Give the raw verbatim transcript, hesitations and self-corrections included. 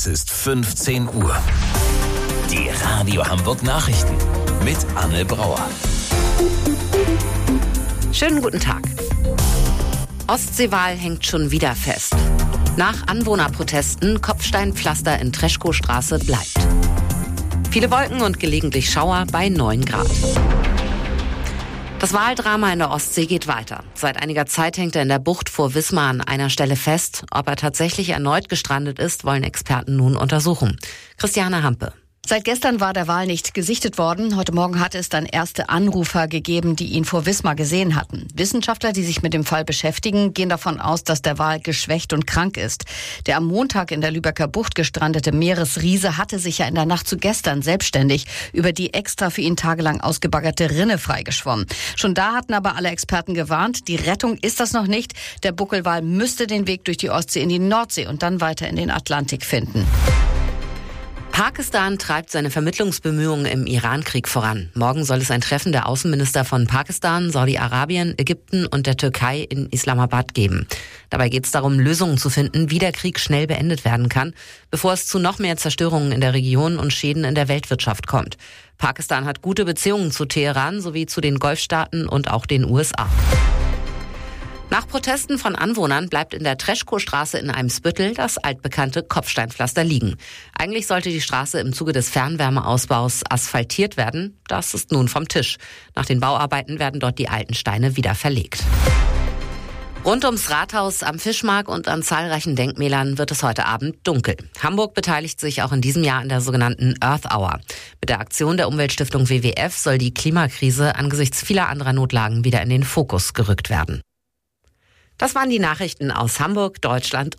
Es ist fünfzehn Uhr. Die Radio Hamburg Nachrichten mit Anne Brauer. Schönen guten Tag. Ostseewahl hängt schon wieder fest. Nach Anwohnerprotesten Kopfsteinpflaster in Treschkow-Straße bleibt. Viele Wolken und gelegentlich Schauer bei neun Grad. Das Wahldrama in der Ostsee geht weiter. Seit einiger Zeit hängt er in der Bucht vor Wismar an einer Stelle fest. Ob er tatsächlich erneut gestrandet ist, wollen Experten nun untersuchen. Christiane Hampe. Seit gestern war der Wal nicht gesichtet worden. Heute Morgen hatte es dann erste Anrufer gegeben, die ihn vor Wismar gesehen hatten. Wissenschaftler, die sich mit dem Fall beschäftigen, gehen davon aus, dass der Wal geschwächt und krank ist. Der am Montag in der Lübecker Bucht gestrandete Meeresriese hatte sich ja in der Nacht zu gestern selbstständig über die extra für ihn tagelang ausgebaggerte Rinne freigeschwommen. Schon da hatten aber alle Experten gewarnt, die Rettung ist das noch nicht. Der Buckelwal müsste den Weg durch die Ostsee in die Nordsee und dann weiter in den Atlantik finden. Pakistan treibt seine Vermittlungsbemühungen im Iran-Krieg voran. Morgen soll es ein Treffen der Außenminister von Pakistan, Saudi-Arabien, Ägypten und der Türkei in Islamabad geben. Dabei geht es darum, Lösungen zu finden, wie der Krieg schnell beendet werden kann, bevor es zu noch mehr Zerstörungen in der Region und Schäden in der Weltwirtschaft kommt. Pakistan hat gute Beziehungen zu Teheran sowie zu den Golfstaaten und auch den U S A. Nach Protesten von Anwohnern bleibt in der Treschkow-Straße in Eimsbüttel das altbekannte Kopfsteinpflaster liegen. Eigentlich sollte die Straße im Zuge des Fernwärmeausbaus asphaltiert werden. Das ist nun vom Tisch. Nach den Bauarbeiten werden dort die alten Steine wieder verlegt. Rund ums Rathaus, am Fischmarkt und an zahlreichen Denkmälern wird es heute Abend dunkel. Hamburg beteiligt sich auch in diesem Jahr an der sogenannten Earth Hour. Mit der Aktion der Umweltstiftung W W F soll die Klimakrise angesichts vieler anderer Notlagen wieder in den Fokus gerückt werden. Das waren die Nachrichten aus Hamburg, Deutschland